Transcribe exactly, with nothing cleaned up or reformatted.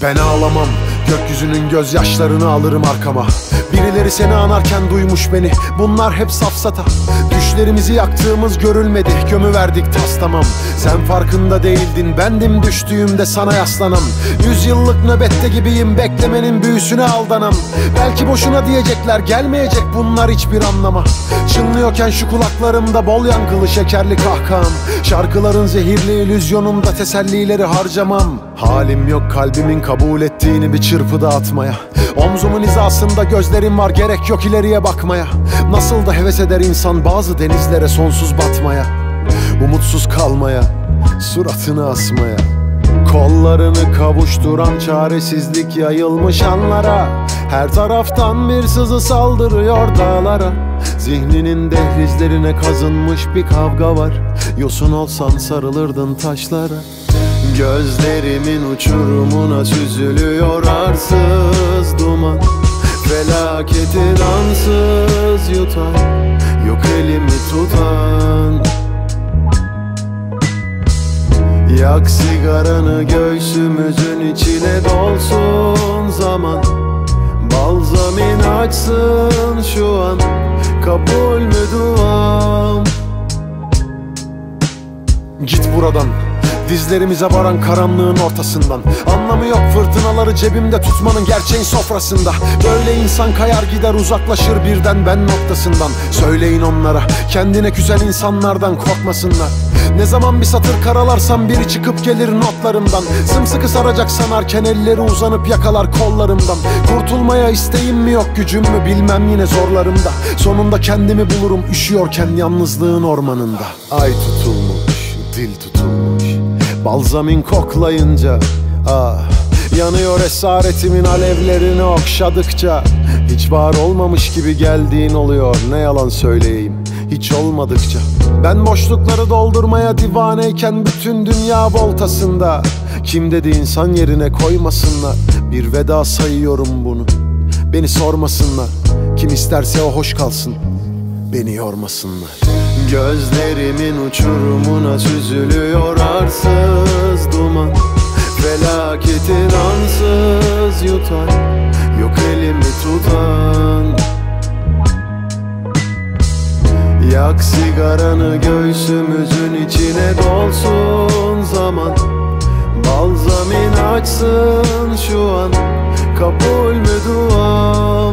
Ben ağlamam, gökyüzünün gözyaşlarını alırım arkama. Birileri seni anarken duymuş beni, bunlar hep safsata. Düşlerimizi yaktığımız görülmedi, gömüverdik tas tamam. Sen farkında değildin, bendim düştüğümde sana yaslanan. Yüzyıllık nöbette gibiyim, beklemenin büyüsüne aldanan. Belki boşuna diyecekler, gelmeyecek bunlar hiçbir anlama. Çınlıyorken şu kulaklarımda bol yankılı şekerli kahkaham. Şarkıların zehirli illüzyonunda tesellileri harcamam. Halim yok kalbimin kabul ettiğini bir çırpıda atmaya. Omzumun hizasında gözlerim var, gerek yok ileriye bakmaya. Nasıl da heves eder insan bazı denizlere sonsuz batmaya. Umutsuz kalmaya, suratını asmaya. Kollarını kavuşturan çaresizlik yayılmış anlara. Her taraftan bir sızı saldırıyor dağlara. Zihninin dehlizlerine kazınmış bir kavga var. Yosun olsan sarılırdın taşlara. Gözlerimin uçurumuna süzülüyor arsız duman. Felaketi ansız yutan, yok elimi tutan. Yak sigaranı göğsümüzün içine dolsun zaman. Balzamin açsın şu an, kabul mü duam? Git buradan, dizlerimize varan karanlığın ortasından. Anlamı yok fırtınaları cebimde tutmanın gerçeğin sofrasında. Böyle insan kayar gider uzaklaşır birden ben noktasından. Söyleyin onlara, kendine küsen insanlardan korkmasınlar. Ne zaman bir satır karalarsam biri çıkıp gelir notlarımdan. Sımsıkı saracak sanarken elleri uzanıp yakalar kollarımdan. Kurtulmaya isteğim mi yok gücüm mü bilmem yine zorlarımda. Sonunda kendimi bulurum üşüyorken yalnızlığın ormanında. Ay tutulmuş, dil tutulmuş, balzamin koklayınca ah, yanıyor esaretimin alevlerini okşadıkça. Hiç var olmamış gibi geldiğin oluyor, ne yalan söyleyeyim, hiç olmadıkça. Ben boşlukları doldurmaya divaneyken bütün dünya voltasında. Kim dedi insan yerine koymasınlar, bir veda sayıyorum bunu. Beni sormasınlar, kim isterse o hoş kalsın, beni yormasınlar. Gözlerimin uçurumuna süzülüyor arsız duman. Felaketin ansız yutan, yok elimi tutan. Yak sigaranı göğsümüzün içine dolsun zaman. Balzamin açsın şu an, kabul mü duam?